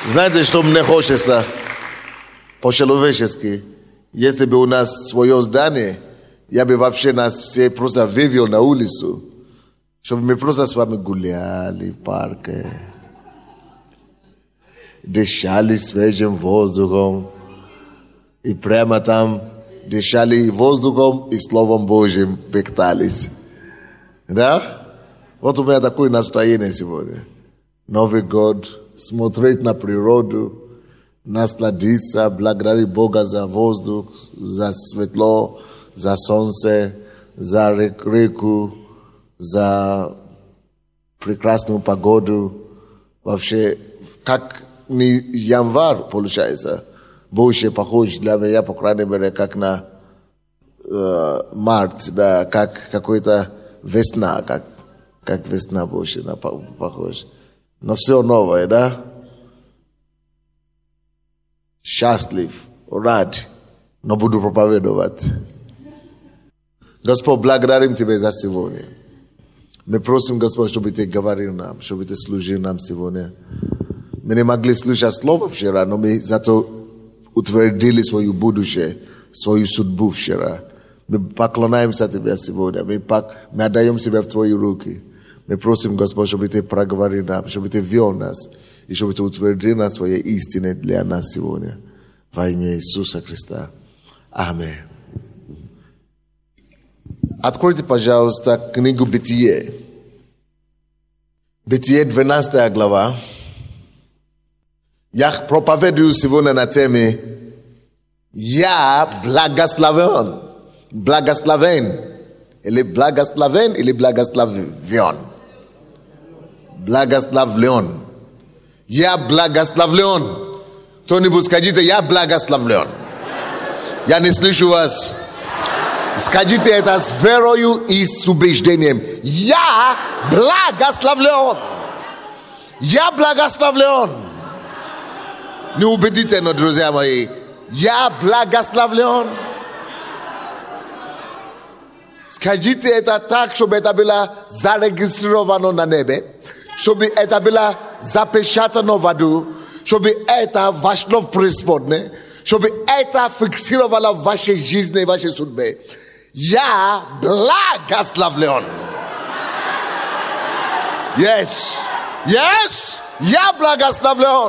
Знаете, что мне хочется по-человечески? Если бы у нас свое здание, я бы вообще нас все просто вывел на улицу, чтобы мы просто с вами гуляли в парке, дышали свежим воздухом, и прямо там дышали и воздухом, и Словом Божьим питались. Да? Вот у меня такое настроение сегодня. Новый год, смотреть на природу, насладиться, благодарить Бога за воздух, за светло, за солнце, за реку, за прекрасную погоду. Вообще, как не январь получается, больше похож для меня, по крайней мере, как на март, да, как какой-то весна, как весна больше похож. Но все новое, да? Счастлив, рад, но буду проповедовать. Господь, благодарим Тебя за сегодня. Мы просим, Господь, чтобы Ты говорил нам, чтобы Ты служил нам сегодня. Мы не могли слушать слово вчера, но мы зато утвердили свое будущее, свою судьбу вчера. Мы поклоняемся Тебе сегодня. Мы отдаем себя в Твои руки. Мы просим, Господь, чтобы Ты проговорил нам, чтобы Ты вел нас, и чтобы Ты утвердил нас Твоей истиной для нас сегодня. Во имя Иисуса Христа. Аминь. Откройте, пожалуйста, книгу Бытие. Бытие, 12 глава. Я проповедую сегодня на теме «Я благословен». Благословен. Или благословен, или благословен. Благословлен. Я благословлен. Кто-нибудь скажите, я благословлен. Я не слышу вас. Скажите это с верою и с убеждением. Я благословлен. Я благословлен. Неубедительно, друзья мои. Я благословлен. Скажите это так, чтобы это было зарегистрировано на небе, чтобы это было запечатано в аду, чтобы это вошло в преисподне, чтобы это фиксировало в вашей жизни и вашей судьбе. Я благословлен. Yes. Yes. Я благословлен.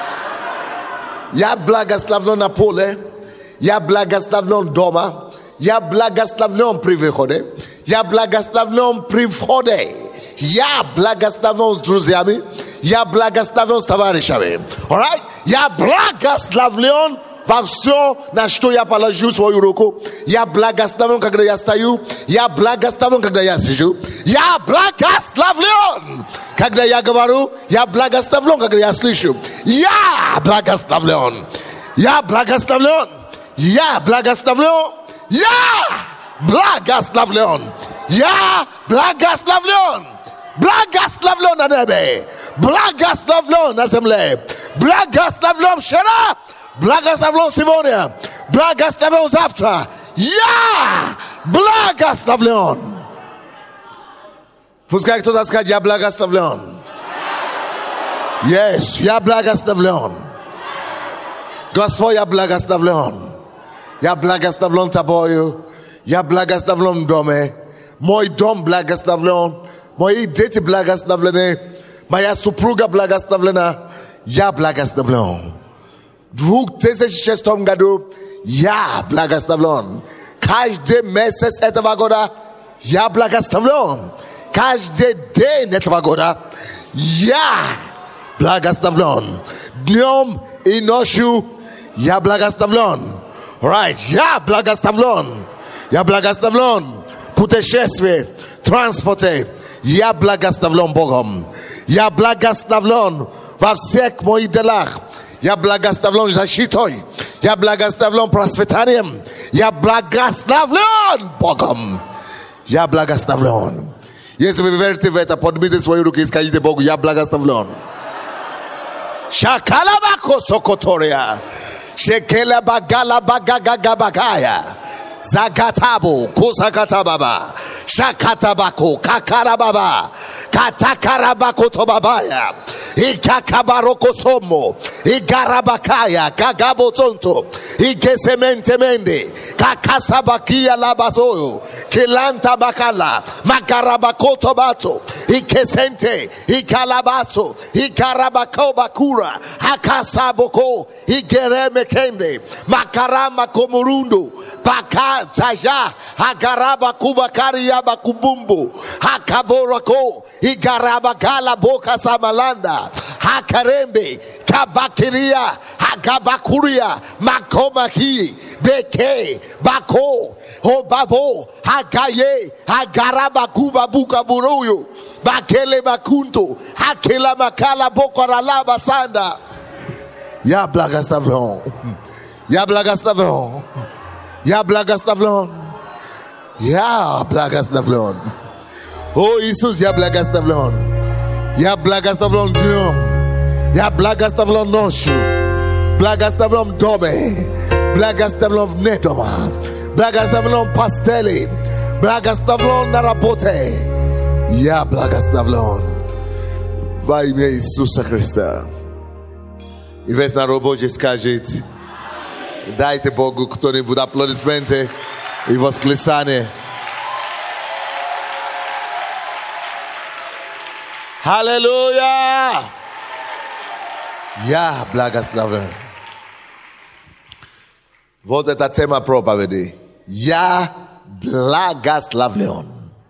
Я благословлен на поле. Я благословлен дома. Я благословлен при выходе. Я благословлен при входе. Я благословлен с друзьями. Я благословлен с товарищами. Alright? Я благословлен во все, на что я положу свою руку. Я благословлен, когда я стою. Я благословлен, когда я сижу. Я благословлен, когда я говорю. Я благословлен, когда я слышу. Я благословлен. Я благословлен. Я благословлен. Я благословлен. Я благословлен. Благословлен на небе. Благословлен на земле. Благословлен вчера. Благословлен сегодня. Благословлен завтра. Я благословлен. Пускай кто-то скажет, я благословлен. Yes, я благословлен. Господь, я благословлен. Я благословлен тобою. Я благословлен в доме. Мой дом благословлен. Мои дети благословлены. Моя супруга благословлена. Я благословлен. В 2006 году я благословлен. Каждый месяц этого года я благословлен. Каждый день этого года я благословлен. Днем и ночью я благословлен. Right, я благословлен. Я благословлен. Путешествие, транспорте. Я благословлен Богом. Я благословлен во всех моих делах. Я благословлен защитой. Я благословлен процветанием. Я благословлен Богом. Я благословлен. Если вы верите в это, поднимите свои руки и скажите Богу, я благословлен. Шакалабако сокотория. Shekela bagala bagaga bagaya. Zakatabu kusakatababa. Shakatabako kakarababa. Katakarabako tobabaya. Ikakabaroko somo. Igarabakaya. Kagabotonto. Ikesemente mende. Kakasabakia labazoyo. Kilanta bakala. Makarabakoto bato. Ikesente. Ikalabaso. Ikarabako bakura. Hakasaboko. Igereme kende. Makarama komurundo. Baka taja. Hagaraba kubakari yaba kubumbu. Hakaborako. Igarabakala boka samalanda. Hakarembe. Kabakiria. Hagabakuria. Makomaki. Beke. Bako. Hobabo. Hagaye. Hagarabakuba buka buruyo. Bakele bakunto. Hakela makala bokoralaba sanda. Ya blagastavlon. Ya blagastavlon. Ya blagastavlon. Ya blagastavlon. Oh Jesus, ya blagastavlon. Ya blagastavlon diom. Ya blagastavlon noshu. Blagastavlon dobe. Blagastavlon netoma. Blagastavlon pasteli. Blagastavlon narapote. Ya blagastavlon. Vai imię Jezusa Chrysta. I weź na robocie skażyć. Dajcie Bogu kto-nibud aplodismenty i wosklesanie. Halleluja! Ja благословен. Вот это тема проповеди. Я благословен.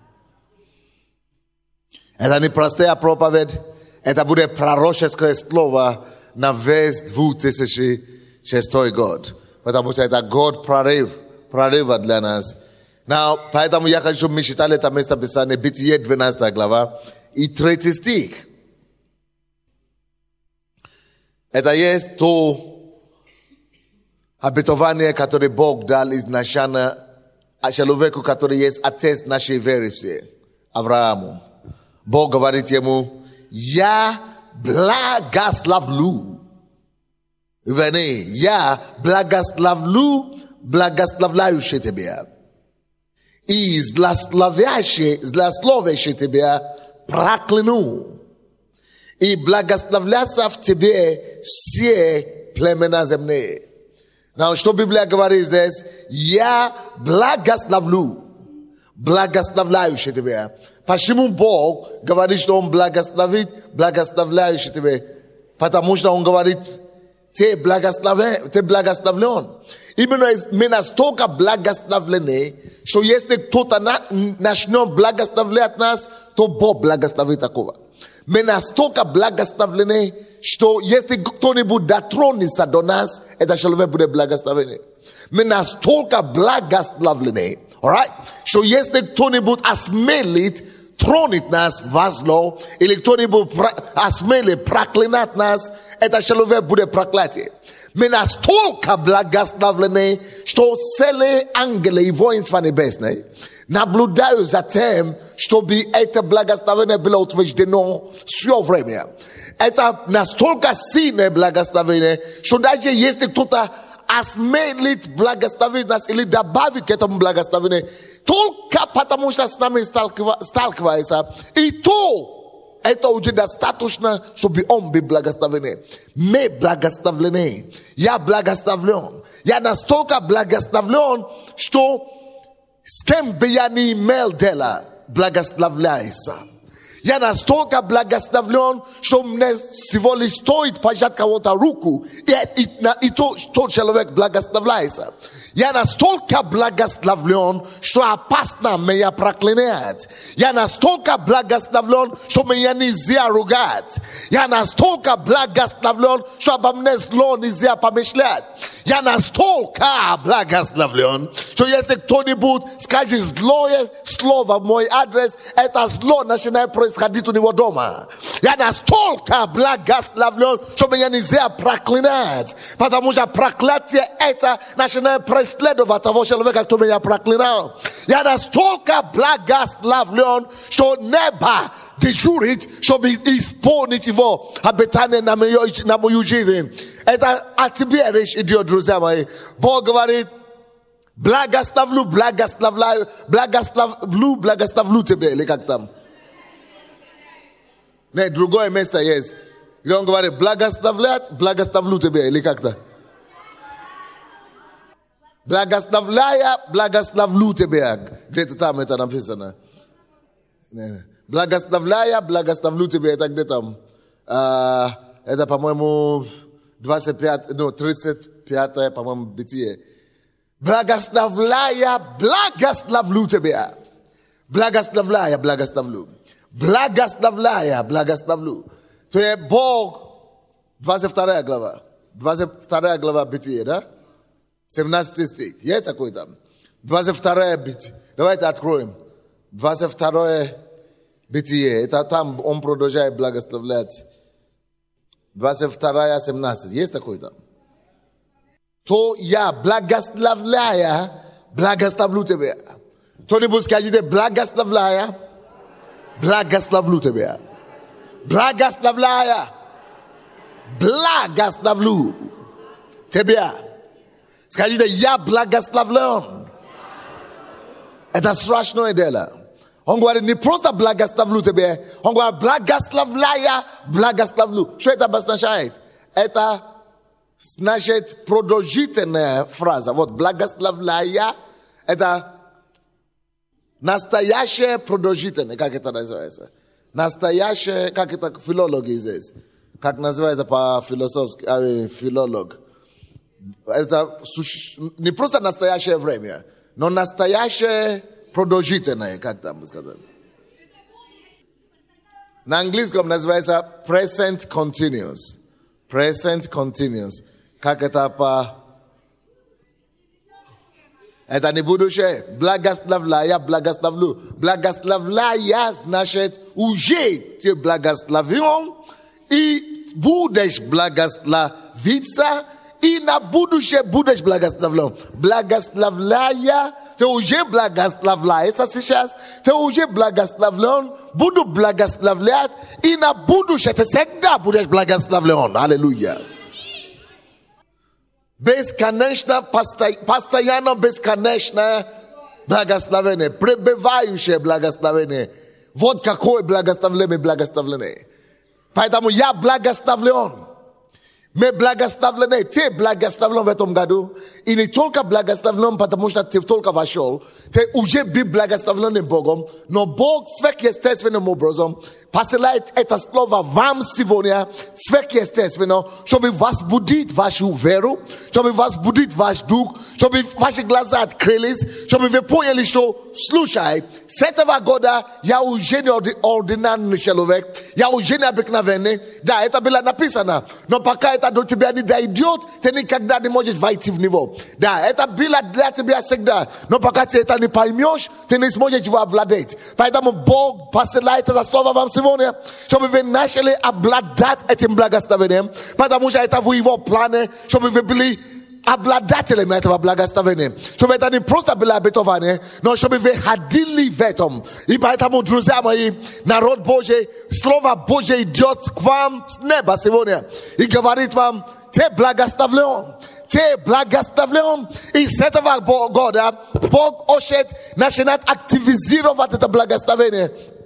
Это не простая проповедь. Это будет пророческое слово на весь 2006 год. Потому что это год прорыва для нас. Поэтому я хочу, мы читали это место Писания, Бытие 12 глава и 3 стих. Это есть то обетование, которое Бог дал изначально человеку, который есть отец нашей веры все, Аврааму. Бог говорит ему: я благословлю. Вернее, я благословляющий тебя. И злословящий тебя прокляну. И благословлятся в тебе все племена земные. Но что Библия говорит здесь? Я благословляющий тебя. Почему Бог говорит, что Он благословит благословляющий тебя? Потому что Он говорит: ты благословлен. Именно мы настолько благословлены, что если кто-то начнет благословлять нас, то Бог благословит такого. Мы настолько благословлены, что если кто-нибудь дотронется до нас, это человек будет благословен. Мы настолько благословлены, что если кто-нибудь осмелит тронет нас во зло, или кто-нибудь осмелит проклинать нас, это человек будет проклятие. Мы настолько благословлены, что целые ангелы и воинства небесные наблюдают за тем, чтобы это благословение было утверждено все время. Это настолько сильное благословение, что даже если кто-то осмелит благословить нас или добавить к этому благословению, только потому что с нами сталкивается, и то это уже достаточно, чтобы он был благословен. Мы благословлены. Я благословлен. Я настолько благословлен, что с кем бы я ни имел дело, благословляется. Я настолько благословлен, что мне всего лишь стоит пожать кого-то руку, и тот человек благословляется. Я настолько благословлен, что опасно меня проклинать. Я настолько благословлен, что меня нельзя ругать. Я настолько благословлен, что обо мне зло нельзя помышлять. Я настолько благословлен, что если кто-нибудь скажет злое слово в мой адрес, это зло начинает происходить у него дома. Я настолько благословлен, что меня нельзя проклинать, потому что проклятие это начинает преследовать того человека, кто меня проклинал. Я настолько благословлен, что небо дежурит, чтобы исполнить его обетование на мою жизнь. Это о тебе речь идет, друзья мои. Бог говорит: благословлю тебе, или как там? Нет, другое место есть. И он говорит, благословлю тебя, или как-то? Благословлю тебя. Где-то там это написано. Благословлю тебя, это где там? Это, по-моему, 35, по-моему, бытие. Благословлю тебя. Благословлю. То есть Бог, 22 глава. 22 глава бытие, да? 17 стих. Есть такой там? 22 бытие. Давайте откроем. 22 бытие. Это там он продолжает благословлять. 22, 17. Есть такой там? То я благословлю тебя. Кто-нибудь скажите, благословлю тебя. Благословлю тебя. Скажите, я благословлен. Это страшное дело. Он говорит, не просто благословлю тебя, он говорит, благословлю. Что это обозначает? Это значит продолжительная фраза. Вот благословляя, это настоящее продолжительное, как это называется? Настоящее, как это филологи здесь? Как называется по-философски, филолог? Это не просто настоящее время, но настоящее продолжительное, как там сказать. На английском называется present continuous. Present continuous. Как это по... Это не будущее. Благословлю. Благословляя значит уже ты благословен и будешь благословиться и на будущее будешь благословлен. Благословляя, ты уже благословляешься сейчас, ты уже благословлен, буду благословлять и на будущее ты всегда будешь благословлен. Аллилуйя. Бесконечно, постоянно бесконечное благословение, пребывающее благословение. Вот какое благословение. Поэтому я благословлен. Мы благословлены, ты благословлен в этом году. И не только благословлен, потому что ты только вошел. Ты уже был благословленным Богом. Но Бог сверхъестественным образом посылает это слово вам сегодня сверхъестественно, чтобы возбудить вашу веру, чтобы возбудить ваш дух, чтобы ваши глаза открылись, чтобы вы поняли, что слушай, с этого года я уже не ординарный человек, я уже не обыкновенный. Да, это было написано. Но пока это до тебя не дойдет, ты никогда не можешь войти в него. Да, это было для тебя всегда. Но пока ты это не поймешь, ты не сможешь его обладать. Поэтому Бог посылает это слово вам сегодня, чтобы вы начали обладать этим благословением. Потому что это в его плане, чтобы вы были обладателями этого благословения. Чтобы это не просто было обетование, но чтобы вы ходили в этом. И поэтому, друзья мои, народ Божий, Слово Божье идет к вам с неба сегодня и говорит вам, ты благословлен. Ты благословлен. И с этого года Бог хочет начинать активизировать это благословение.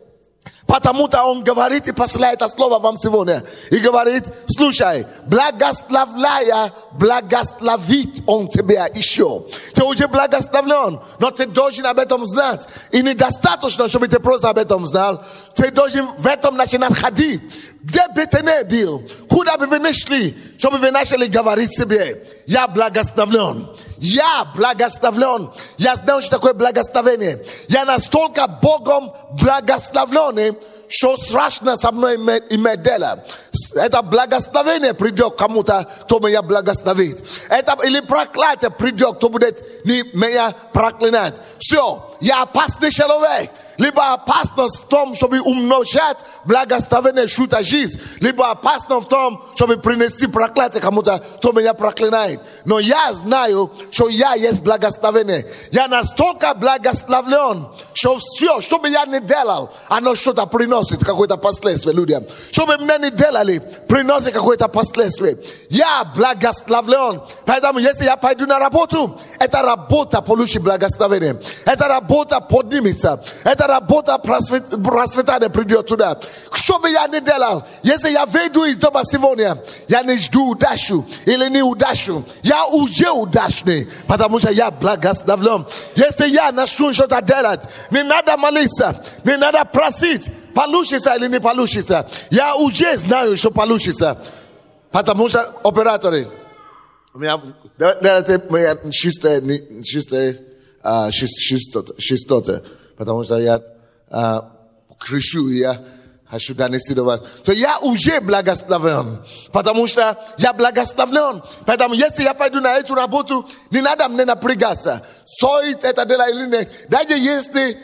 Потому-то он говорит и посылает это слово вам сегодня. И говорит, слушай, благословляя, благословит он тебя еще. Ты уже благословлен, но ты должен об этом знать. И недостаточно, чтобы ты просто об этом знал. Ты должен в этом начинать ходить. Где бы ты не был, куда бы вы ни шли, чтобы вы начали говорить себе, я благословлен. Я благословлен. Я знаю, что такое благословение. Я настолько Богом благословленный, что страшно со мной иметь дело. Это благословение придет кому-то, кто меня благословит. Это или проклятие придет, кто будет меня проклинать. Все, я опасный человек. Либо опасность в том, чтобы умножать благословение всю жизнь, либо опасность в том, чтобы принести проклятие кому-то, кто меня проклинает. Но я знаю, что я есть благословение. Я настолько благословлен, что все, что бы я ни делал, оно что-то приносит, какое-то последствие людям. Что бы мне ни делали, приносит какое-то последствие. Я благословлен. Поэтому, если я пойду на работу, эта работа получит благословение. Эта работа поднимется. Эта эта работа процветания придет туда. Что бы я ни делал, если я выйду из дома сегодня, я не жду удачу или не удачу. Я уже удачный, потому что я благословлен. Если я начну что-то делать, не надо молиться, не надо просить, получится или не получится. Я уже знаю, что получится. Потому что операторы, у меня чистота, потому что я кричу, я хочу донести до вас. То я уже благословен, потому что я благословлен. Поэтому если я пойду на эту работу, не надо мне напрягаться. Стоит это делать или нет. Даже если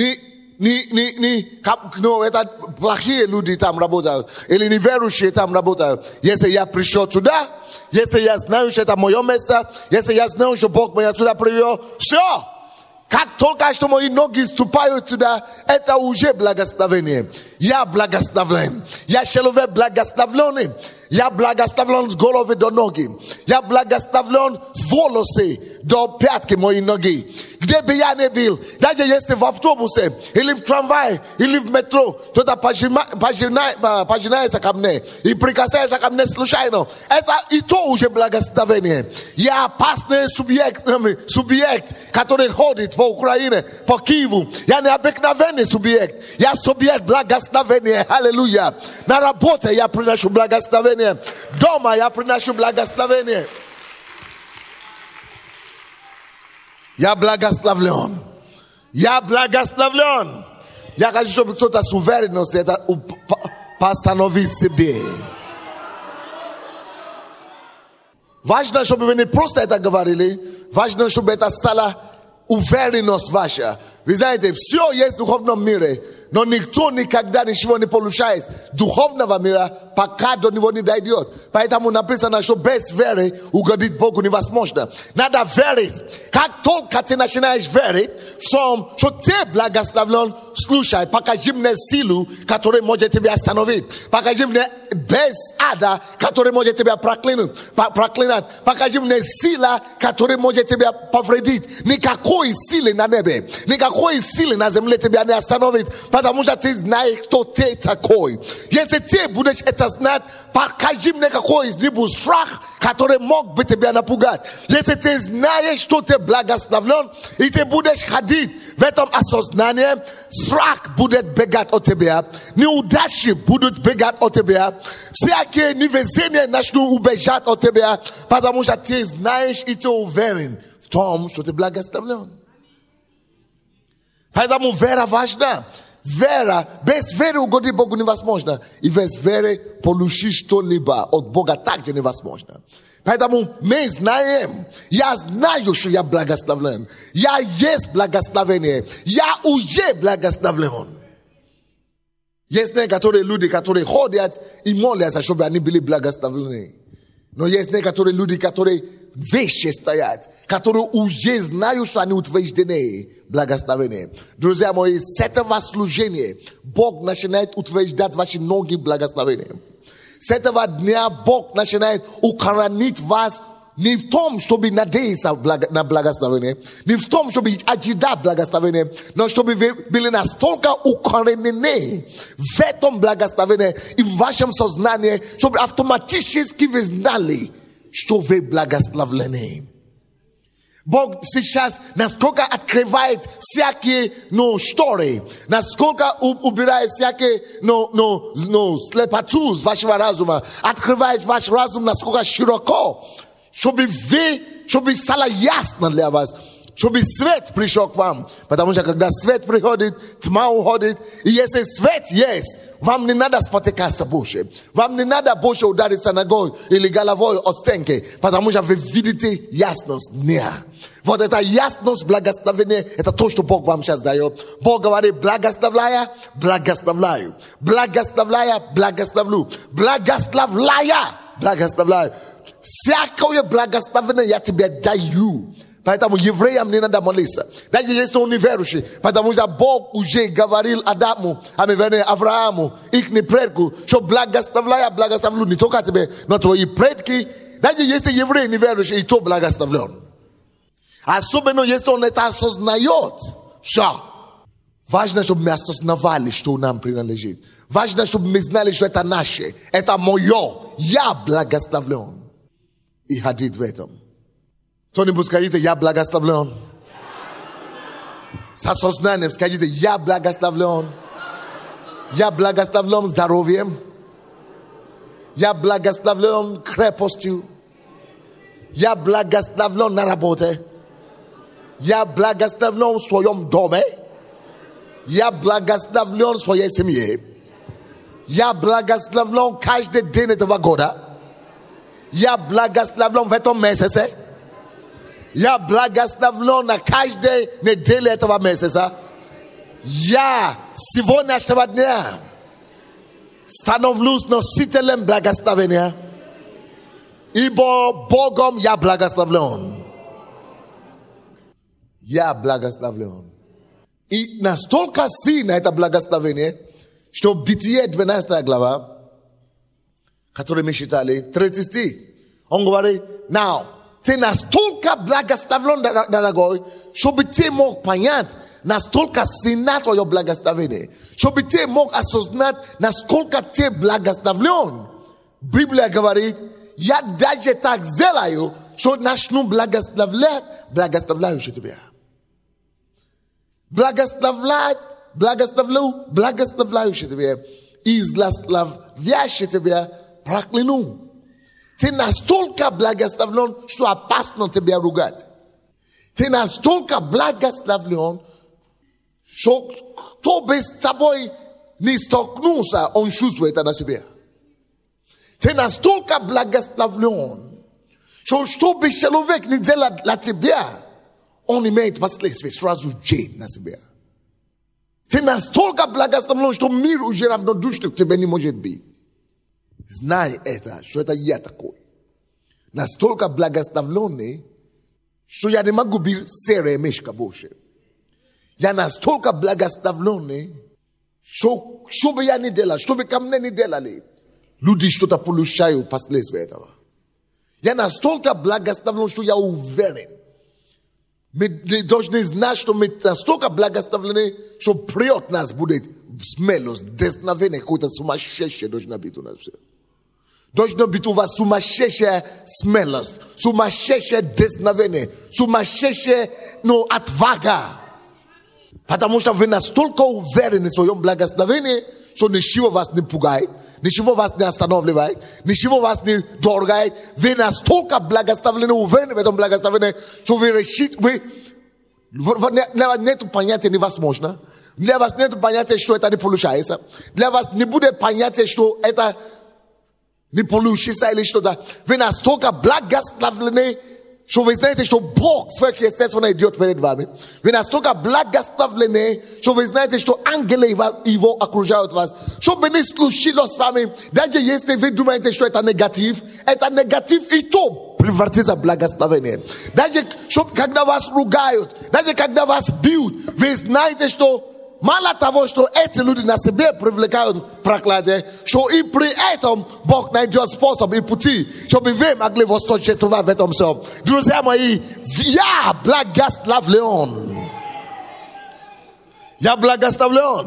это плохие люди там работают, или неверующие там работают. Если я пришел туда, если я знаю, что это мое место, если я знаю, что Бог меня туда привел, все. Как только что мои ноги ступают туда, это уже благословение. Я благословлен. Я человек благословленный. Я благословлен с головы до ноги. Я благословлен с волосы до пятки моей ноги. Где бы я ни был, даже если в автобусе, или в трамвае, или в метро, кто-то пожинается ко мне и прикасается ко мне случайно, это и то уже благословение. Я опасный субъект, который ходит по Украине, по Киеву. Я необыкновенный субъект. Я субъект благословения. Аллилуйя. На работе я приношу благословение. Дома я приношу благословение. Я благословлен. Я благословлен. Я хочу, чтобы кто-то с уверенностью это постановить себе. Важно, чтобы вы не просто это говорили. Важно, чтобы это стало уверенность ваша. Вы знаете, все есть в духовном мире, но никто никогда ничего не получает духовного мира, пока до него не дойдет. Поэтому написано, что без веры угодить Богу невозможно. Надо верить. Как только ты начинаешь верить в том, что ты благословлен, слушай, покажи мне силу, которая может тебя остановить. Покажи мне без ада, который может тебя проклинать. Покажи мне сила, которая может тебя повредить. Никакой силы на небе, никакой силы на земле тебя не остановит, потому что ты знаешь, кто ты такой. Если ты будешь это знать, покажи мне какой-нибудь страх, который мог бы тебя напугать. Если ты знаешь, что ты благословлен, и ты будешь ходить в этом осознании, страх будет бегать от тебя, неудачи будут бегать от тебя, всякие невезения начнут убежать от тебя, потому что ты знаешь и ты уверен в том, что ты благословлен. Поэтому вера важна. Вера, без веры угодить Богу невозможно. И без веры получить что-либо от Бога также невозможно. Поэтому мы знаем, я знаю, что я благословлен. Я есть благословение. Я уже благословлен. Есть некоторые люди, которые ходят и молятся, чтобы они были благословлены. Но есть некоторые люди, которые вещи стоят, которые уже знают, что они утверждены благословения. Друзья мои, с этого служения Бог начинает утверждать ваши ноги благословением. С этого дня Бог начинает укоронить вас не в том, чтобы надеяться на благословение, не в том, чтобы ожидать благословение, но чтобы вы были настолько укоренены в этом благословении и в вашем сознании, чтобы автоматически вы знали, что вы благословлены. Бог сейчас насколько открывает всякие шторы, насколько убирает всякие слепоту вашего разума, открывает ваш разум насколько широко, чтобы стало ясно для вас, чтобы свет пришел к вам. Потому что когда свет приходит, тьма уходит. И если свет есть, вам не надо спотыкаться больше. Вам не надо больше удариться ногой или головой от стенки. Потому что вы видите ясность дня. Вот эта ясность благословения, это то, что Бог вам сейчас дает. Бог говорит, благословляя, благословляю. Благословляя, благословлю. Благословляя, благословляю. Всякое благословение я тебе даю. Поэтому евреям не надо молиться. Даже если он неверующий. Потому что Бог уже говорил Адаму, Аврааму, их предку, что благословляя, благословлю не только тебе, но твои предки. Даже если еврей неверующий, и то благословлен. Особенно если он это осознает. Все. Важно, чтобы мы осознавали, что нам принадлежит. Важно, чтобы мы знали, что это наше. Это мое. Я благословлен. И ходить в этом. Кто-нибудь скажите, я благословлен. С осознанием скажите, я благословлен. Я благословлен здоровьем. Я благословлен крепостью. Я благословлен на работе. Я благословлен в своем доме. Я благословлен в своей семье. Я благословлен каждый день этого года. Я благословлен в этом месяце. Я благословлен на каждой неделе этого месяца. Я сегодняшнего дня становлюсь носителем благословения. Ибо Богом я благословлен. Я благословлен. И настолько сильно это благословение, что Бытие 12 глава, который мы читали, 30 стих, он говорит, now, ты настолько благословлен, дорогой, чтобы ты мог понять, настолько сильно твое благословение, чтобы ты мог осознать, насколько ты благословлен. Библия говорит, я даже так сделаю, что начну благословлять благословляющий тебя. Благословляющий тебя и злословящий тебя прокляну. Ты настолько благословлен, что опасно тебя ругать. Ты настолько благословлен, что кто бы с тобой не столкнулся, он чувствует это на себе. Ты настолько благословлен, что чтобы человек не делал для тебя, он имеет последствия сразу же на себе. Ты настолько благословлен, что мир уже равнодушный к тебе не может быть. Знай это, что это я такой. Настолько благословленный, что я не могу быть серая мешка больше. Я настолько благословленный, что бы я не делал, что бы ко мне не делали, люди что-то получают последствия этого. Я настолько благословлен, что я уверен. Мы должны знать, что мы настолько благословлены, что прет нас будет смелость, десновение, какое-то сумасшедшее должно быть у нас все. Должно быть у вас сумасшедшая смелость, сумасшедшее десновение, сумасшедшая отвага. Потому что вы настолько уверены в своем благословении, что ничего вас не пугает, ничего вас не останавливает, ничего вас не дергает. Вы настолько благословлены, уверены в этом благословении, что вы решите, для вас нет понятия невозможно. Для вас нет понятия, что это не получается. Для вас не будет понятия, что это не получится или что-то. Вы настолько благословлены, что вы знаете, что Бог сверхъестественно идет перед вами. Вы настолько благословлены, что вы знаете, что ангелы его окружают вас. Что бы ни случилось с вами, даже если вы думаете, что это негатив и то превратится в благословение. Даже когда вас ругают, даже когда вас бьют, вы знаете, что мало того, что эти люди на себе привлекают проклятие, что и при этом Бог найдет способ и пути, чтобы вы могли восторжествовать в этом всем. Друзья мои, я благословлен. Я благословлен,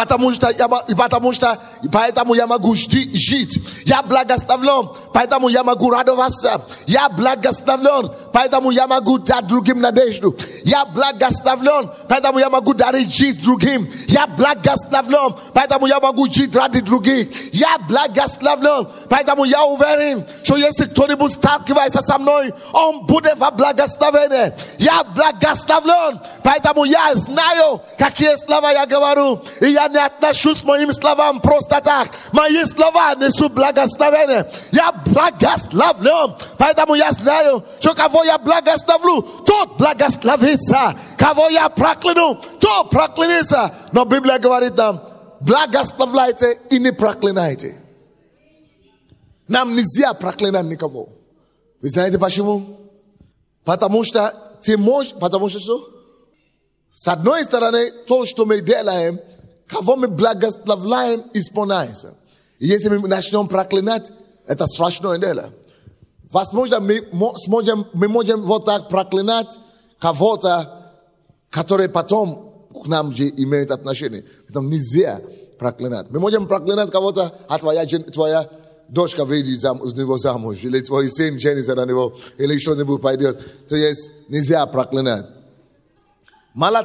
поэтому я могу жить. Я благословлен, поэтому я могу радоваться. Я благословлен, поэтому я могу дать другим надежду. Я благословлен, поэтому я могу дарить жизнь другим. Я благословлен, поэтому я могу жить ради других. Я благословлен, поэтому я уверен, что если кто-нибудь сталкивается со мной, он будет во благословении. Я благословлен, поэтому я знаю, какие слова я говорю, и я не отношусь к моим словам просто так. Мои слова несут благословение. Я благословлен, поэтому я знаю, что кого я благословлю, тот благословится. Кого я прокляну, тот проклянется. Но Библия говорит нам, благословляйте и не проклинайте. Нам нельзя проклинать никого. Вы знаете почему? Потому что ты можешь, потому что что? С одной стороны, то, что мы делаем, кого мы благословляем, исполняется. И если мы начнем проклинать, это страшное дело. Возможно, мы можем вот так проклинать кого-то, который потом к нам же имеют отношение. Поэтому нельзя проклинать. Мы можем проклинать кого-то, а твоя дочка выйдет из него замуж, или твой сын женится на него, или что-нибудь пойдет. То есть нельзя проклинать. Мало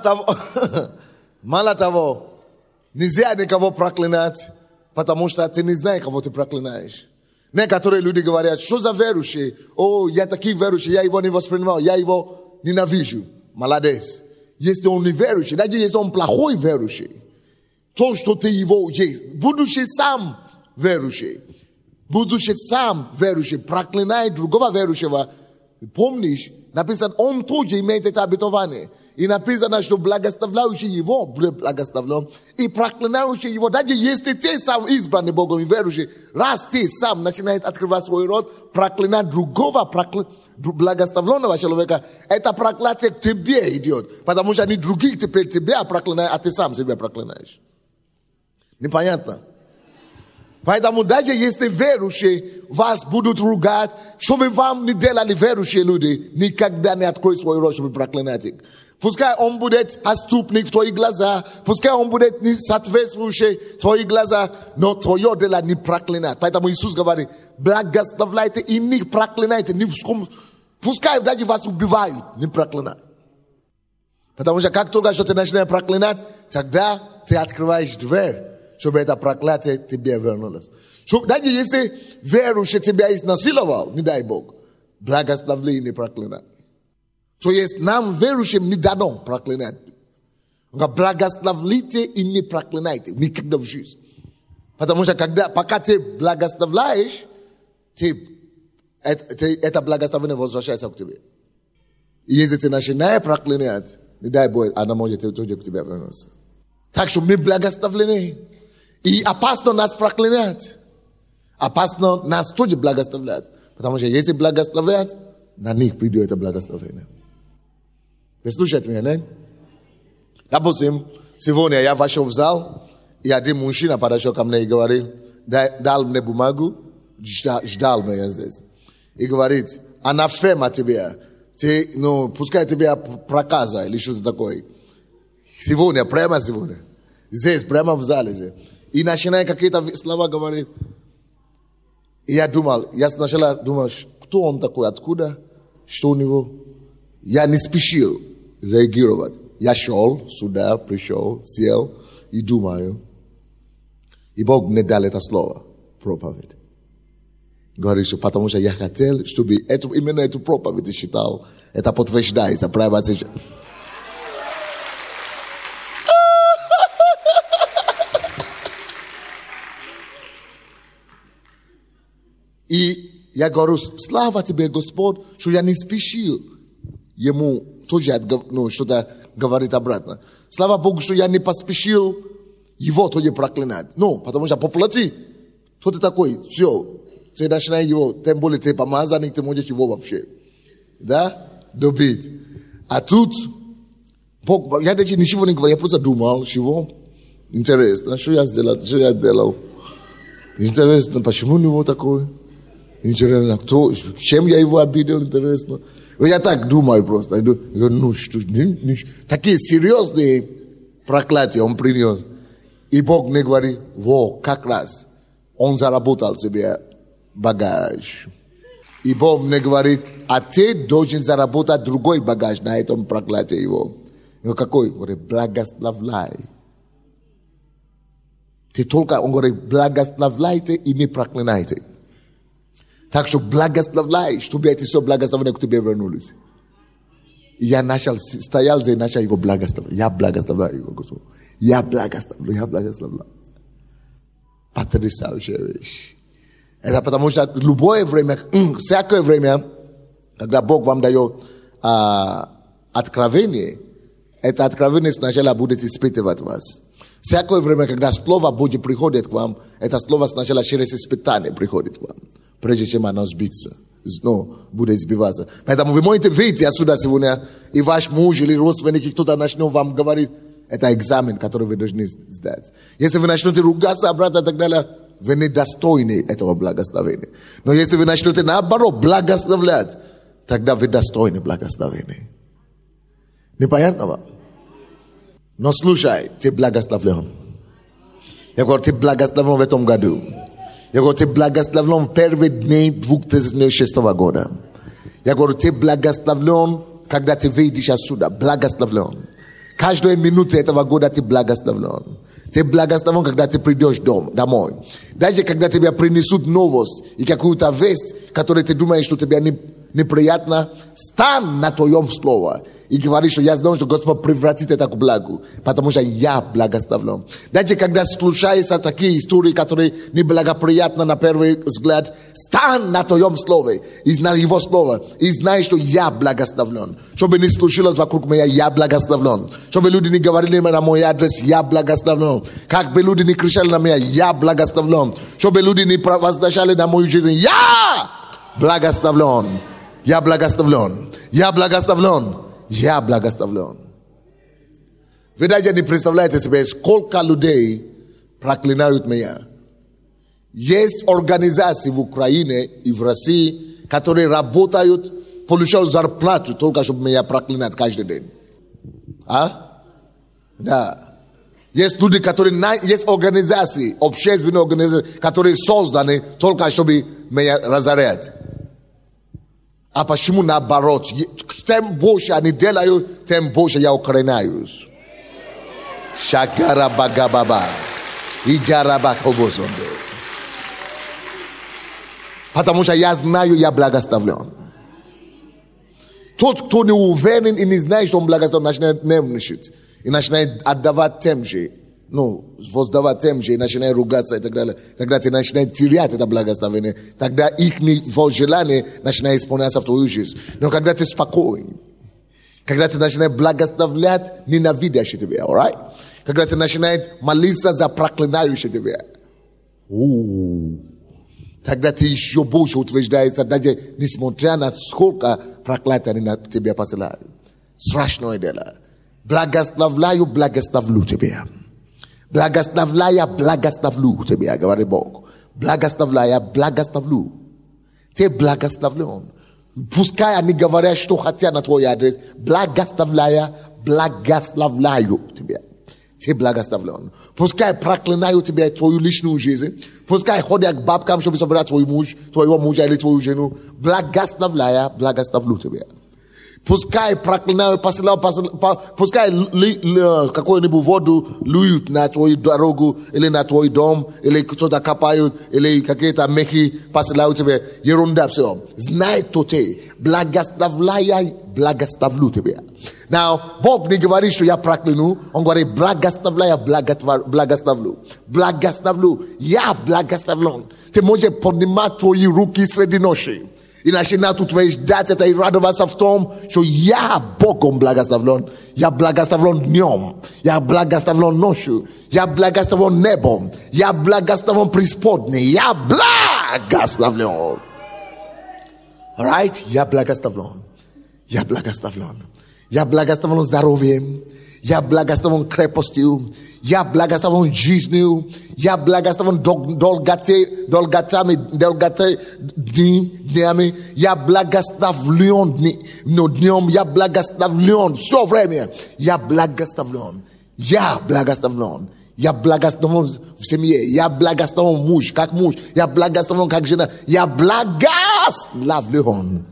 того, нельзя никого проклинать, потому что ты не знаешь, кого ты проклинаешь. Некоторые люди говорят, что за верующий? О, я такой верующий, я его не воспринимал, я его ненавижу. Молодец. Если он не верующий, даже если он плохой верующий, то, что ты его есть, будучи сам верующий, проклинает другого верующего, помнишь, написано, он тоже имеет это обетование. И написано, что благословляющий его благословлен, и проклинающий его, даже если ты сам избранный Богом и верующий, раз ты сам начинает открывать свой рот, проклинать другого благословленного человека, это проклятие к тебе идет, потому что они других теперь тебя проклинают, а ты сам себя проклинаешь. Непонятно? Поэтому даже если верующие вас будут ругать, чтобы вам не делали верующие люди, никогда не открой свой рот, чтобы проклинать их. Пускай он будет отступник в твои глаза, пускай он будет не соответствующий в твои глаза, но твое дело не проклинать. Поэтому Иисус говорит, благословляйте и не проклинайте. Пускай даже вас убивают, не проклинать. Потому что как только что ты начинаешь проклинать, тогда ты открываешь дверь, чтобы это проклятие тебе вернулось. Даже если верующий тебя изнасиловал, не дай Бог, благослови и не проклинай. То есть нам, верующим, не дано проклинать. Благословите и не проклинайте. Никогда в жизни. Потому что пока ты благословляешь, это благословение возвращается к тебе. И если ты начинаешь проклинать, не дай Бог, она может тоже к тебе вернуться. Так что мы благословлены. И опасно нас проклинать. Опасно нас тоже благословлять. Потому что если благословлять, на них придет это благословение. Вы слушаете меня, не? Допустим, сегодня я вошел в зал, и один мужчина подошел ко мне и говорил, дал мне бумагу, ждал меня здесь. И говорит, анафема тебе, пускай тебя проказа или что-то такое. Сегодня, прямо сегодня. Здесь, прямо в зале здесь. И начинает какие-то слова говорить. И я сначала думал, кто он такой, откуда, что у него. Я не спешил реагировать. Я шел сюда, пришел, сел и думаю. И Бог мне дал это слово, проповедь. Говорит, что потому что я хотел, чтобы именно эту проповедь считал, это подтверждается прямо сейчас. И я говорю, слава тебе, Господь, что я не спешил ему тоже что-то говорить обратно. Слава Богу, что я не поспешил его тоже проклинать. Потому что по плоти, кто ты такой, все, ты начинаешь его, тем более ты помазанник, ты можешь его вообще, добить. А тут, Бог, я даже ничего не говорю, я просто думал, чего? Интересно, что я сделал? Интересно, почему у него такое? Интересно, чем я его обидел, интересно. Я так думаю просто. Я говорю, такие серьезные проклятия он принес. И Бог мне говорит, как раз он заработал себе багаж. И Бог мне говорит, а ты должен заработать другой багаж на этом проклятии его. Я говорю, какой? Он говорит, благословляй. Он говорит, благословляйте и не проклинайте. Так что благословляй, чтобы эти все благословения к тебе вернулись. И я стоял здесь и начал его благословлять. Я благословляю его, Господь. Я благословляю. Потрясающая вещь. Это потому что любое время, всякое время, когда Бог вам дает откровение, это откровение сначала будет испытывать вас. Всякое время, когда Слово Божье приходит к вам, это Слово сначала через испытание приходит к вам. Прежде чем оно сбиться, будет сбиваться. Поэтому вы можете выйти отсюда сегодня, и ваш муж или родственник, кто-то начнет вам говорить, это экзамен, который вы должны сдать. Если вы начнете ругаться обратно и так далее, вы недостойны этого благословения. Но если вы начнете наоборот благословлять, тогда вы достойны благословения. Непонятно вам? Но слушай, ты благословлен. Я говорю, ты благословлен в этом году. Я говорю, ты благословлен в первые дни 2006 года. Я говорю, ты благословлен, когда ты выйдешь отсюда. Благословлен. Каждую минуту этого года ты благословлен. Ты благословен, когда ты придешь домой. Даже когда тебе принесут новость и какую-то весть, которую ты думаешь, что тебе неприятно, стань на твоем слове и говори, что я знаю, что Господь превратит это к благу, потому что я благословлен. Даже когда слушаются такие истории, которые неблагоприятны на первый взгляд, стань на твоем слове, и на его слове, и знай, что я благословлен. Чтобы не случилось вокруг меня, я благословлен. Чтобы люди не говорили на мой адрес, я благословлен. Как бы люди не кричали на меня, я благословлен. Чтобы люди не возвращали на мою жизнь, я благословлен. Я благословлен. Я благословлен. Я благословлен. Вы даже не представляете себе, сколько людей проклинают меня. Есть организации в Украине и в России, которые работают, получают зарплату только чтобы меня проклинать каждый день. А? Да. Есть люди, которые, есть организации, общественные организации, которые созданы только чтобы меня разорять. А почему наоборот? Тем больше они делают, тем больше я укореняюсь. Шагара багабаба. Игара бакобосондо. Потому что я знаю, я благословлен. Тот, кто не уверен и не знает, что он благословлен, начинает нервничать. И начинает отдавать тем же. Воздавать тем же, и начинает ругаться и так далее. Тогда ты начинаешь терять это благословение. Тогда их желание начинает исполняться в твою жизнь. Но когда ты спокоен, когда ты начинаешь благословлять ненавидящих тебя, alright? Когда ты начинаешь молиться за проклинающих тебя, тогда ты еще больше утверждаешься, даже несмотря на сколько проклятий они на тебя посылают. Страшное дело. Благословляю тебя. Благословляю тебя, говорит Бог. Благословляю. Ты благословлен. Пускай они говорят, что хотят на твой адрес. Благословляю тебя. Ты благословлен. Пускай проклинаю тебя, твою личную жизнь. Пускай ходят к бабкам, чтобы собрать твоего мужа или твою жену. Благословляю тебя. Пускай проклинают, пускай какую-нибудь воду льют на твою дорогу, или на твой дом, или кто-то копают, или какие-то мехи посылают тебе. Ерунда все. Знай, что ты благословлю тебя. Now, Бог не говорит, что я прокляну. Он говорит, благословляю. Я благословлен. Ты можешь поднимать твои руки среди ночи. И начинать утверждать это и радоваться в том, что я Богом благословлен. Я благословлен днем. Я благословлен ночью. Я благословлен небом. Я благословлен преисподней. Я благословлен. Alright? Я благословлен. Я благословлен здоровьем. Я благословлен крепостью. Я благословлен жизнью. Я благословлен днями. Я благословлен днем. Я благословлен все время. Я благословлен. Я благословлен в семье. Я благословлен муж, как муж. Я благословлен как жена. Я благословлен.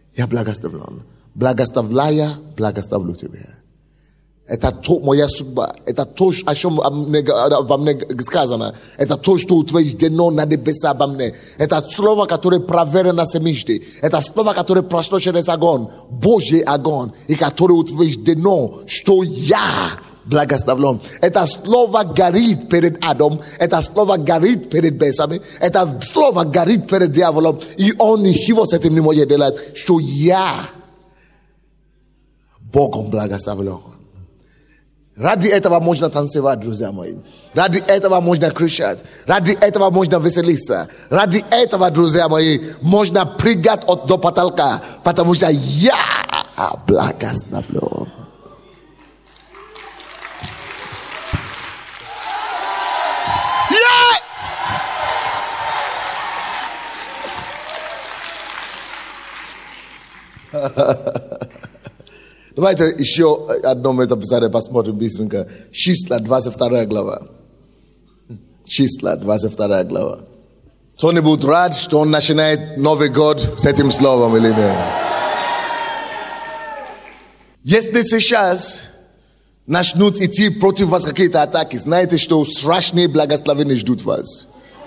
Благословлю тебя. Это то моя судьба. Это то, о чем обо мне сказано. Это то, что утверждено на небеса обо мне. Это слово, которое проверено семьи. Это слово, которое прошло через огонь. Божий огонь. И которое утверждено, что я благословлен. Это слово горит перед Адом. Это слово горит перед бесами. Это слово горит перед дьяволом. И он ничего с этим не может делать. Что я Богом благословлен. Ради этого можно танцевать, друзья мои. Ради этого можно кричать. Ради этого можно веселиться. Ради этого, друзья мои, можно прыгать до потолка. Потому что я благословлен. Давайте еще одно местописание посмотрим быстренько. Числа, 22 глава. Числа, 22 глава. Кто-нибудь будет рад, что он начинает Новый год с этим словом или нет? Если сейчас начнут идти против вас какие-то атаки, знаете, что страшные благословения ждут вас.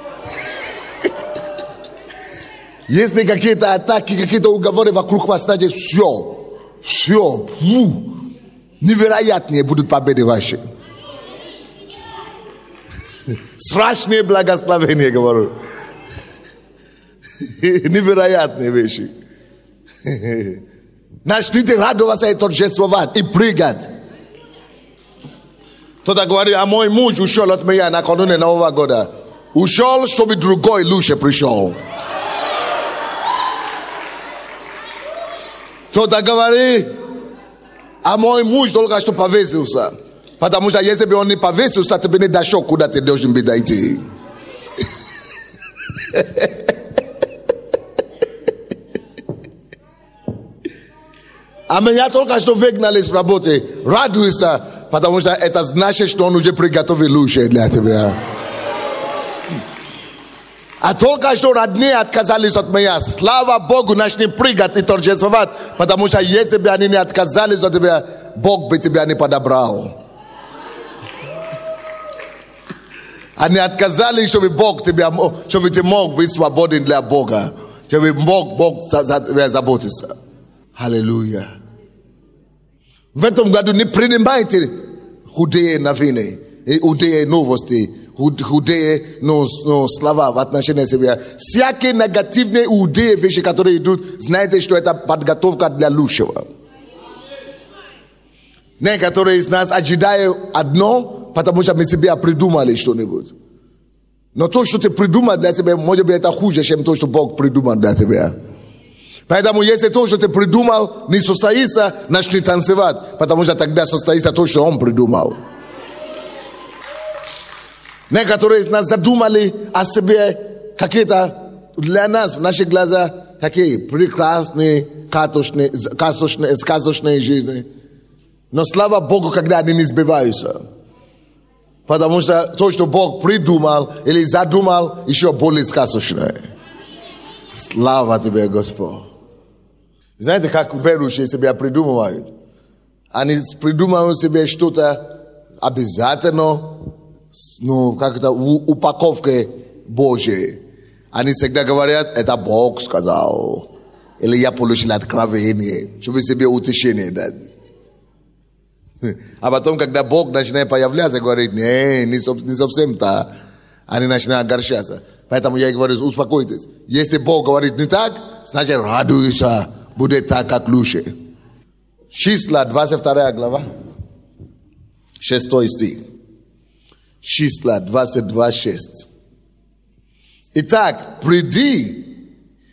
Если какие-то атаки, какие-то уговоры вокруг вас, знаете, все, невероятные будут победы ваши. Страшные благословения, говорю. Невероятные вещи. Начните радоваться и торжествовать, и прыгать. Кто-то говорит, а мой муж ушел от меня накануне Нового года. Ушел, чтобы другой лучше пришел. Кто-то говорит, а мой муж только что повесился. Потому что если бы он не повесился, ты бы не дошел, куда ты должен бы дойти. А меня только что выгнали с работы. Радуйся, потому что это значит, что он уже приготовил лучшее для тебя. А только что родные отказались от меня. Слава Богу, начни прыгать и торжествовать. Потому что если бы они не отказались от тебя, Бог бы тебя не подобрал. Они отказались, чтобы Бог тебя, чтобы ты мог быть свободен для Бога. Чтобы мог Бог за тебя заботиться. Аллилуйя. В этом году не принимайте худые новины, худые новости, худые слова в отношении себя. Всякие негативные худые вещи, которые идут, знаете, что это подготовка для лучшего. Некоторые из нас ожидают одно, потому что мы себе придумали что-нибудь. Но то, что ты придумал для тебя, может быть, это хуже, чем то, что Бог придумал для тебя. Поэтому, если то, что ты придумал, не состоится, начни танцевать, потому что тогда состоится то, что он придумал. Некоторые из нас задумали о себе какие-то для нас, в наших глазах, какие прекрасные, сказочные жизни. Но слава Богу, когда они не сбиваются. Потому что то, что Бог придумал или задумал, еще более сказочное. Слава тебе, Господь. Знаете, как верующие себя придумывают? Они придумывают себе что-то обязательно, как-то в упаковке Божьей. Они всегда говорят, это Бог сказал. Или я получил откровение, чтобы себе утешение дать. А потом, когда Бог начинает появляться, говорит, не совсем так. Они начинают огорчаться. Поэтому я говорю, успокойтесь. Если Бог говорит не так, значит радуйся. Будет так, как лучше. Числа, 22 глава, 6 стих. Числа, 22, 6. Итак, приди,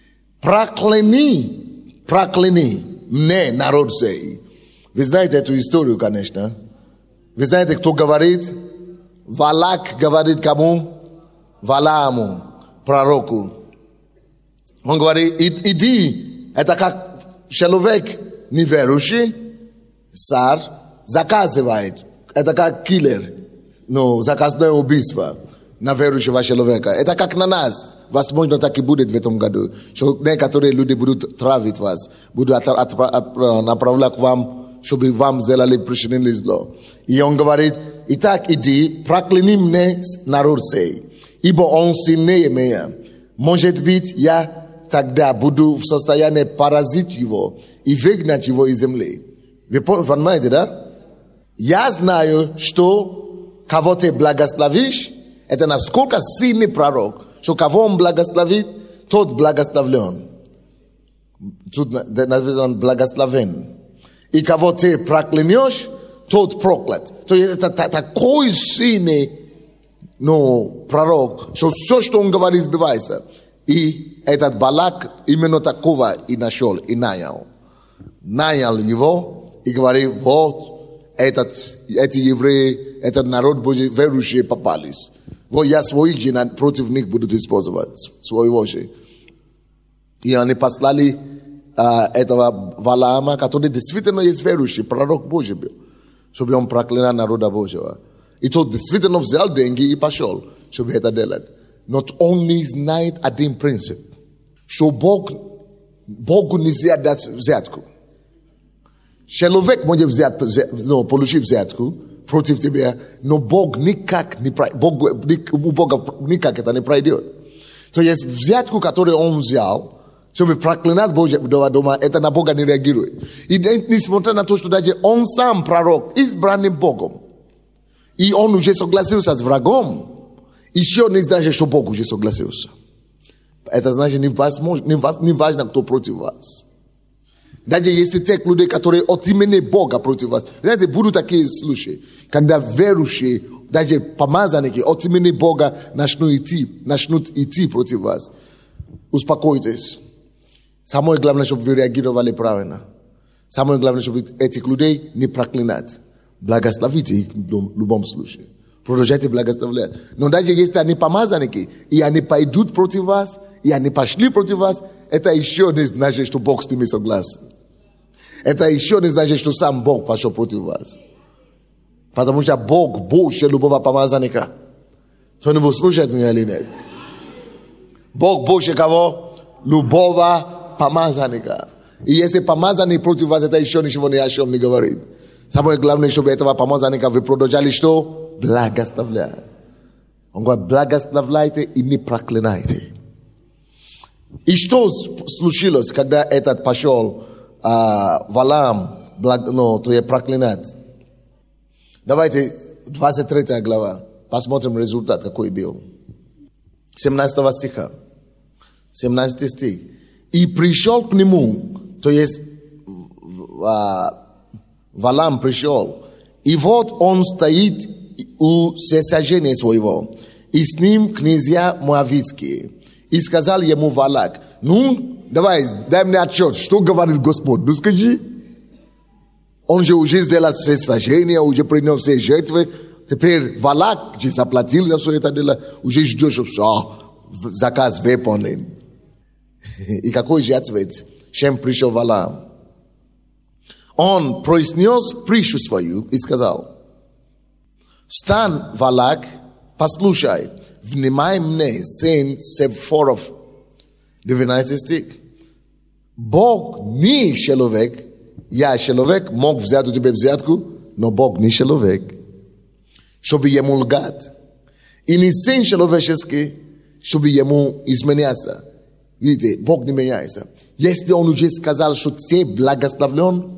прокляни мне, народ сей. Вы знаете эту историю, конечно. Вы знаете, кто говорит? Валак говорит кому? Валааму, пророку. Он говорит, иди, это как человек неверующий, царь, заказывает. Это как киллер, заказное убийство на верующего человека. Это как на нас. Возможно, так и будет в этом году. Что некоторые люди будут травить вас, будут направлять к вам, чтобы вам сделали, причинили зло. И он говорит, итак, иди, прокляни мне народ сей, ибо он сильнее меня. Может быть, я тогда буду в состоянии поразить его и выгнать его из земли. Вы понимаете, да? Я знаю, что кого ты благословишь, это насколько сильный пророк, что кого он благословит, тот благословлен. Тут написано благословен. И кого ты проклянешь, тот проклят. То есть это такой сильный пророк, что все, что он говорит, сбивается. И этот Балак именно такого и нашел, и нанял. Нанял его и говорит, вот эти евреи, этот народ Божий, верующие попались. Вот я своих жен против них буду использовать, своего же. И они послали этого Валаама, который действительно есть верующий, пророк Божий был, чтобы он проклинал народа Божьего. И тот действительно взял деньги и пошел, чтобы это делать. Not only знает один принцип, что Богу нельзя дать взятку. Человек может получить взятку против тебя, но Бог никак не пройдет. У Бога никак это не пройдет. То есть взятку, которую он взял, чтобы проклинать Божьего дома, это на Бога не реагирует. И несмотря на то, что даже он сам пророк, избранный Богом, и он уже согласился с врагом, еще не значит, что Бог уже согласился. Это значит, не важно, кто против вас. Даже если тех людей, которые от имени Бога против вас. Знаете, будут такие случаи, когда верующие, даже помазанники от имени Бога начнут идти против вас. Успокойтесь. Самое главное, чтобы вы реагировали правильно. Самое главное, чтобы этих людей не проклинать. Благословите их в любом случае. Продолжайте благословлять. Но даже если они помазанники, и они пойдут против вас, и они пошли против вас, это еще не значит, что Бог с ними согласен. Это еще не значит, что сам Бог пошел против вас. Потому что Бог больше любого помазанника. Кто-нибудь слушает меня или нет? Бог больше кого? Любого помазанника. И если помазанник против вас, это еще ничего ни о чем не говорит. Самое главное, чтобы этого помазанника вы продолжали что? Благословлять. Он говорит, благословляйте и не проклинайте. И что случилось, когда этот пошел Валаам, то есть проклинать? Давайте 23 глава, посмотрим результат, какой был. 17 стиха. 17 стих. И пришел к нему, то есть Валаам пришел, и вот он стоит у всесожжения своего, и с ним князья моавитские. И сказал ему Валак, давай, дай мне отчет, что говорит Господь, скажи. Он же уже сделал всесожжение, уже принес все жертвы. Теперь Валак же заплатил за все это дело, уже ждет, что все, заказ выполнен. И какой же ответ? Чем пришел Валаам? Он произнес притчу свою и сказал, встань, Валак, послушай, внимай мне, сын Сепфоров. 12 стих. Бог не человек, я человек, мог взять у тебя взятку, но Бог не человек, чтобы ему лгать. И не сын человеческий, чтобы ему изменяться. Видите, Бог не меняется. Если он уже сказал, что ты благословлен,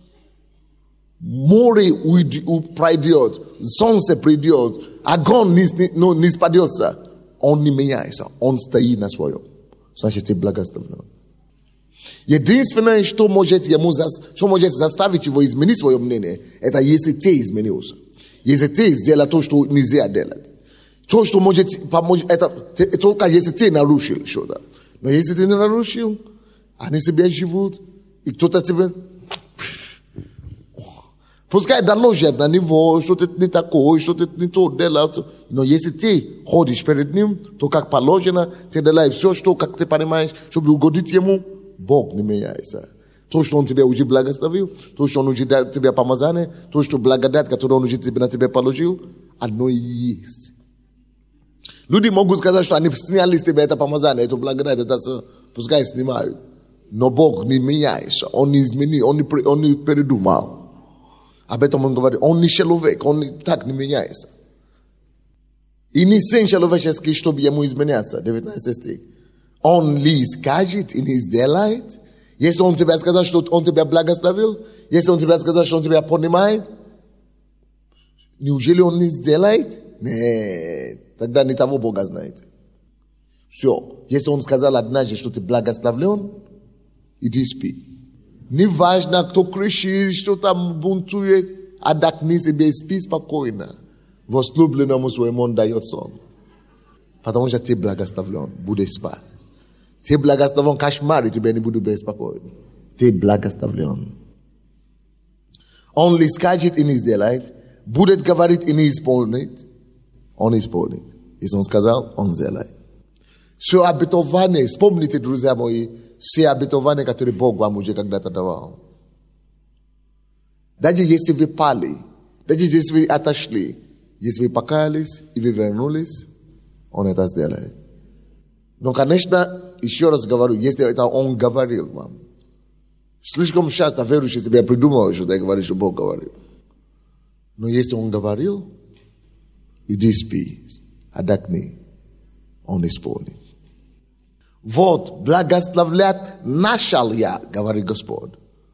море пройдет, солнце придет, огонь не спадется. Он не меняется, он стоит на своем. Значит, ты благословлен. Единственное, что может заставить его изменить свое мнение, это если ты изменился. Если ты сделал то, что нельзя делать. То, что может помочь, это только если ты нарушил что-то. Но если ты не нарушил, они себе живут, и кто-то тебе... Пускай доложат на него, что ты не такой, что ты не то делал. Но если ты ходишь перед ним, то как положено, ты делаешь все, что, как ты понимаешь, чтобы угодить ему, Бог не меняется. То, что он тебя уже благословил, то, что он уже дал тебе помазание, то, что благодать, которую он уже на тебя положил, оно и есть. Люди могут сказать, что они сняли с тебя это помазание, эту благодать, это все, пускай снимают. Но Бог не меняется, он не изменил, он не передумал. Об этом он говорит, он не человек, он так не меняется. И не сын человеческий, чтобы ему изменяться. 19 стих. Он ли скажет и не сделает? Если он тебе сказал, что он тебя благословил, если он тебе сказал, что он тебя понимает, неужели он не сделает? Нет, тогда не того Бога знаете. Все, если он сказал однажды, что ты благословлен, иди спи. Не важно, кто кричит, что там бунтует, отдохни себе и спи спокойно. Возлюбленному своему он дает сон. Потому что ты благословлен, будешь спать. Ты благословлен, кошмар, и тебе не будет беспокоен. Ты благословлен. Он ли скажет и не сделает, будет говорить и не исполнит, он исполнит. Если он сказал, он сделает. Все обетование, вспомните, друзья мои, все обетования, которые Бог вам уже когда-то давал. Даже если вы пали, даже если вы отошли, если вы покаялись и вы вернулись, Он это сделает. Но, конечно, еще раз говорю, если это Он говорил вам, слишком часто верующие себе придумывают, что ты говоришь, что Бог говорил. Но если Он говорил, иди спи, отдохни, Он исполнит. Вот, благословлять начал я, говорит Господь.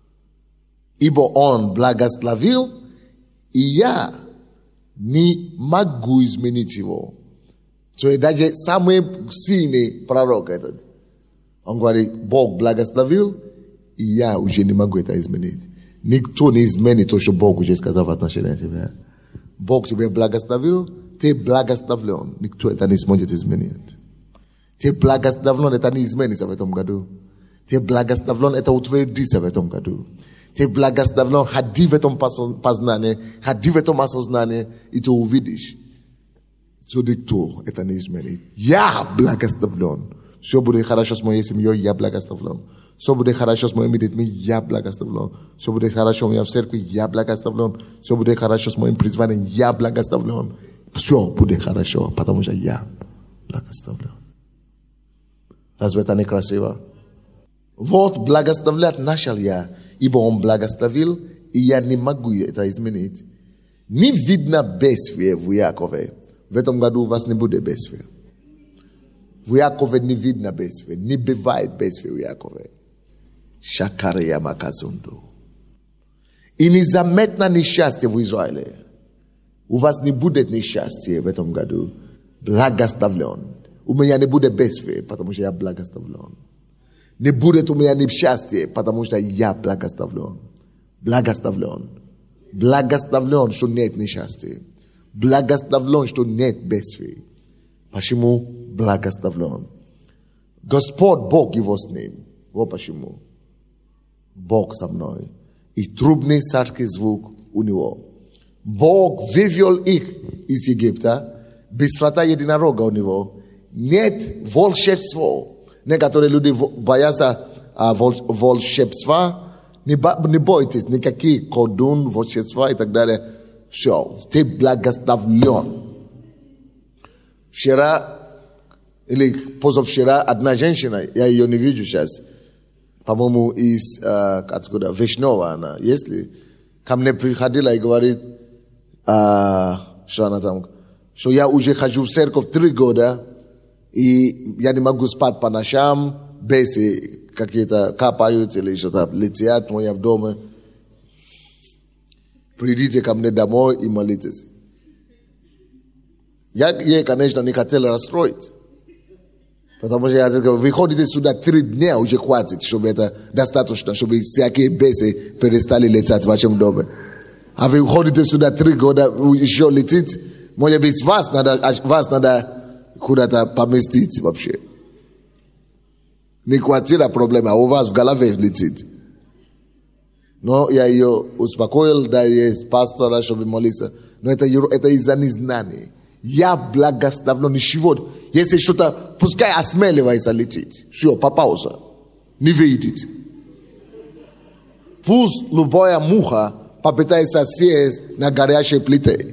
Ибо Он благословил, и я не могу изменить его. То есть даже самый сильный пророк этот, он говорит, Бог благословил, и я уже не могу это изменить. Никто не изменит то, что Бог уже сказал в отношении тебя. Бог тебя благословил, ты благословлен. Никто это не сможет изменить. Ты благословлен, это не изменится в этом году. Ты благословлен, это утвердится в этом году. Ты благословлен, ходи в этом познании, ходи в этом осознании, и ты увидишь. Что никто это не изменит. Я благословлен. Все будет хорошо с моей семьей, я благословлен. Все будет хорошо с моими детьми, я благословлен. Все будет хорошо у меня в церкви, я благословлен. Все будет хорошо с моим призванием, я благословлен. Все будет хорошо, потому что я благословлен. Разве это не красиво? Вот благословлять начал я, ибо Он благословил, и я не могу это изменить. Не видно бедствия в Якове. В этом году у вас не будет бедствия. В Якове не видно бедствия. Не бывает бедствия в Якове. Шакария Маказунду. И незаметно несчастье в Израиле. У вас не будет несчастья в этом году. Благословлен. У меня не будет бедствия, потому что я благословлен. Не будет у меня несчастья, потому что я благословлен. Благословлен. Благословлен, что нет несчастья. Благословлен, что нет бедствий. Почему благословлен? Господь, Бог его с ним. Вот почему. Бог со мной. И трубный царский звук у него. Бог вывел их из Египта. Быстрота единорога у него. Нет волшебства. Некоторые люди боятся волшебства. Не бойтесь, никаких колдун, волшебства и так далее. Все, ты благословлен. Вчера или позавчера одна женщина, я ее не вижу сейчас, по-моему, из откуда, Вишнова она, если ко мне приходила и говорит, что она там, что я уже хожу в церковь 3 года, и я не могу спать по ночам, бесы какие-то капают или что-то летят у меня в доме. Придите ко мне домой и молитесь. Я ей, конечно, не хотел расстроить. Потому что вы ходите сюда 3 дня, уже хватит, чтобы это достаточно, чтобы всякие бесы перестали летать в вашем доме. А вы ходите сюда 3 года, еще летит. Может быть, вас надо куда-то поместить вообще. Не квартира проблема, а у вас в голове летит. Но я ее успокоил, да, есть пастора, чтобы молиться. Но это из-за незнания. Я благословлен живот. Если что-то, пускай осмеливается лететь. Все, попауза. Не выйдет. Пусть любая муха попытается сесть на горячей плите.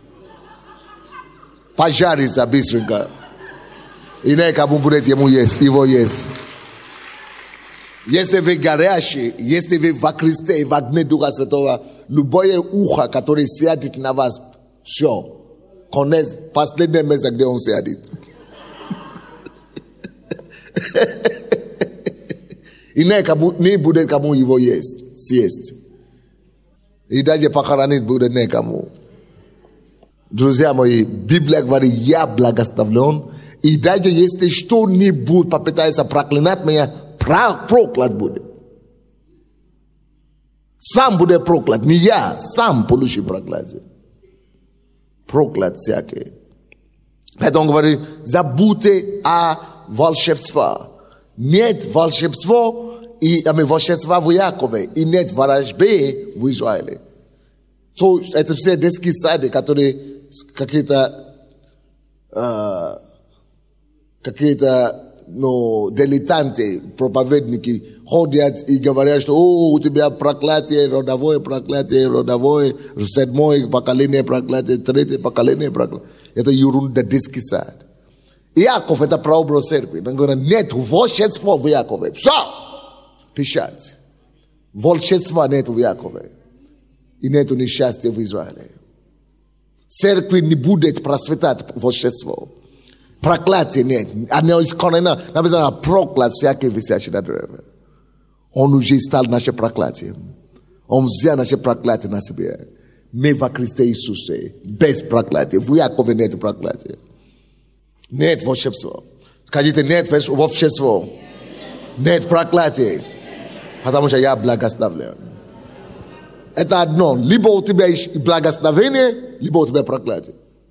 Пожарится быстренько. И некому будет ему есть, его есть. Если вы горящие, если вы во Христе и в огне Духа Святого, любое ухо, которое сядет на вас, все, конец, последнее место, где он сядет. И не будет кому его съесть. И даже похоронить будет некому. Друзья мои, Библия говорит, я благословлен, и даже если что-нибудь попытается проклинать меня, проклят будет. Сам будет проклят. Не я, сам получу проклятие. Проклят всякий. Поэтому он говорит, забудьте о волшебстве. Нет волшебства волшебства в Якове. И нет ворожбы в Израиле. То это все детские сады, которые какие-то какие-то, дилетанты, проповедники ходят и говорят, что у тебя проклятие, родовое, 7-е поколение проклятие, 3-е поколение проклятие. Это ерунда, детский сад. Иаков – это прообраз церкви. Он говорит, нет волшебства в Иакове. Все! Печать. Волшебства нет в Иакове. И нет несчастья в Израиле. Церкви не будет процветать волшебство. Проклятие нет. Оно искоренено. Написано, проклят всякий висящий на древе. Он уже стал нашим проклятием. Он взял наше проклятие на себе. Мы во Христе Иисусе без проклятия. В Иакове нет проклятия. Нет волшебства. Скажите, нет волшебства. Нет проклятия. Потому что я благословлен. Это одно. Либо у тебя благословение, либо у тебя проклятие.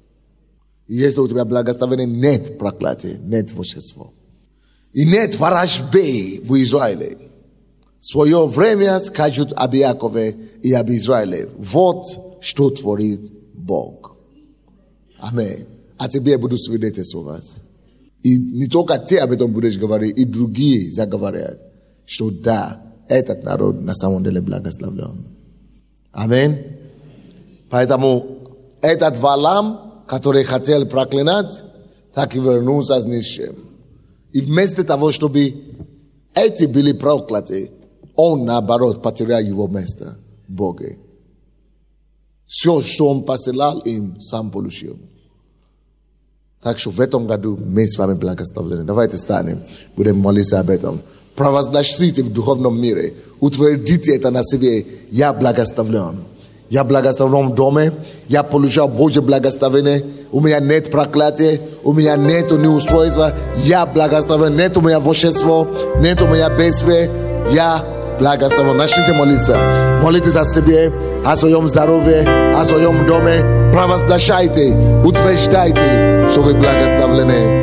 И если у тебя благословение, нет проклятия, нет волшебства. И нет ворожбы в Израиле. В свое время скажут об Иакове и об Израиле. Вот что творит Бог. Аминь. А тебе я буду свидетельствовать. И не только ты об этом будешь говорить, и другие заговорят, что да, этот народ на самом деле благословлен. Аминь. Поэтому этот Валам, который хотел проклинать, так и вернулся с ничем. И вместо того, чтобы эти были прокляты, он, наоборот, потерял его место в Боге. Все, что он посылал им, сам получил. Так что в этом году мы с вами благословлены. Давайте станем, будем молиться об этом. Провозгласите в духовном мире, утвердите это на себе. Я благословлен. Я благословлен в доме, я получал Божье благословение, у меня нет проклятия, у меня нет неустройства, я благословен, нет у меня волшебства, нет у меня бедствия, я благословен. Начните молиться. Молитесь о себе, о своем здоровье, о своем доме. Провозглашайте, утверждайте, что вы благословлены.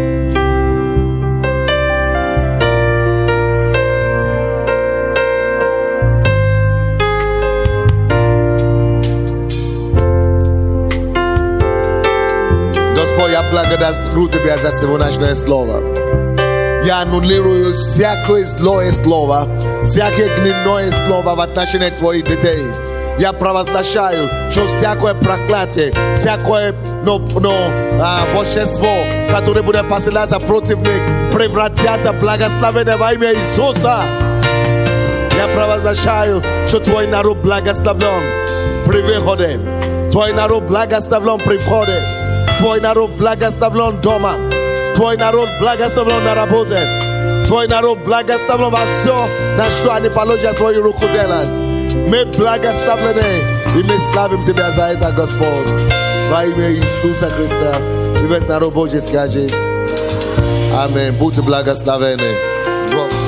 Я благодарю Тебя за сегодняшнее слово. Я аннулирую всякое злое слово, всякое гнилое слово в отношении Твоих детей. Я провозглашаю, что всякое проклятие, всякое волшебство, которое будет посылаться против них, превратятся в благословение во имя Иисуса. Я провозглашаю, что Твой народ благословлен при выходе, Твой народ благословлен при входе, Твой народ благословлен дома. Твой народ благословлен на работе. Твой народ благословлен во все, на что они положат свою руку делать. Мы благословлены, и мы славим Тебя за это, Господь. Во имя Иисуса Христа. И весь народ Божий скажет: Аминь. Будьте благословены.